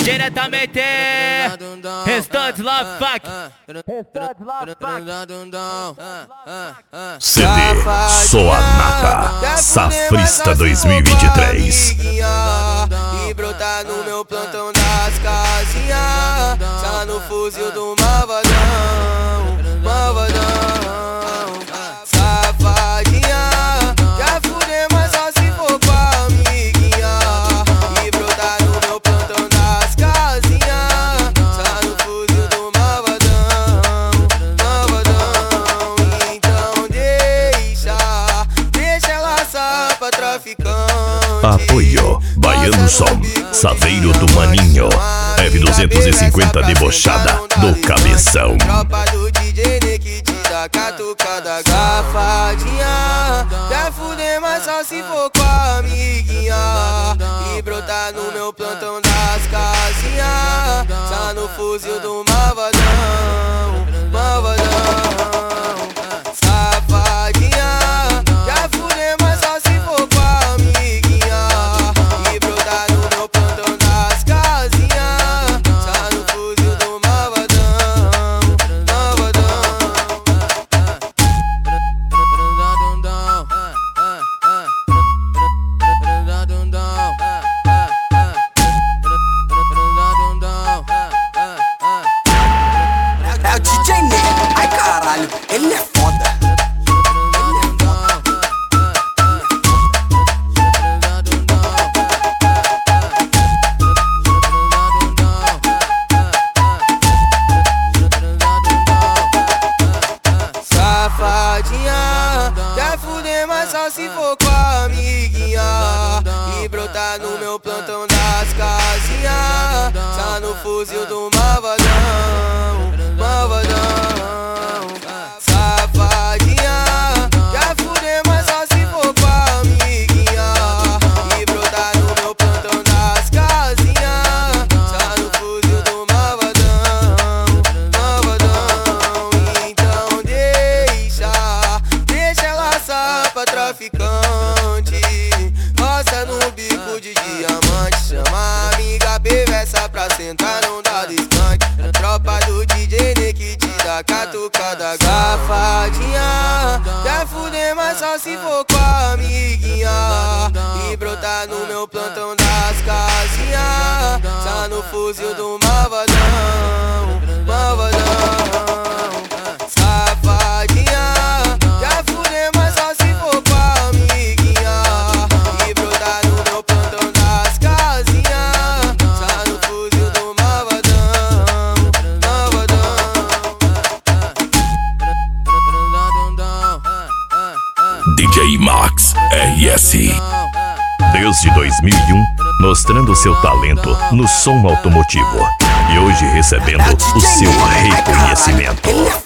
Diretamente Restante Love Fuck. CD Soa Nata Safrista 2023. E brotar no meu plantão das casinhas, tá no fuzil do malvadão, malvadão. Safadinha, já fudeu, mas só se for com a amiguinha. E brotar no meu plantão das casinhas, tá no fuzil do malvadão, malvadão. Então deixa ela assar pra traficante. Apoio Baiano Som, Saveiro do Maninho, F250 debochada do Cabeção. Tropa do DJ que te dá catucada. Safadinha, quer fuder, mas só se for com a amiguinha. E brotar no meu plantão das casinhas, tá no fuzil do malvadão, malvadão. Safadinha, quer fuder, mas só se for com a amiguinha. E brotar no meu plantão das casinhas, tá no fuzil do malvadão, malvadão. É o DJ Nego, ai caralho, ele é foda. Safadinha, quer fuder, mas só se for com a amiguinha. E brotar no meu plantão das casinhas, tá no fuzil do malvadão, malvadão. Safadinha, quer fuder, mas só se for com a amiguinha. E brotar no meu plantão das casinhas, tá no fuzil do malvadão, malvadão. Então deixa ela assar pra traficante. Roça no bico de diamante, chama a amiga perversa pra sentar, não dá descante. A tropa do DJ que te dá catucada. Safadinha, quer fuder, mas só se for com a amiguinha. E brotar no meu plantão das casinhas, tá no fuzil do malvadão, malvadão. Safadinha, quer fuder, mas só se for com a amiguinha. E brotar no meu plantão das casinhas, tá no fuzil do malvadão, malvadão. DJ Max RS. Desde 2001, mostrando seu talento no som automotivo. E hoje recebendo o seu reconhecimento.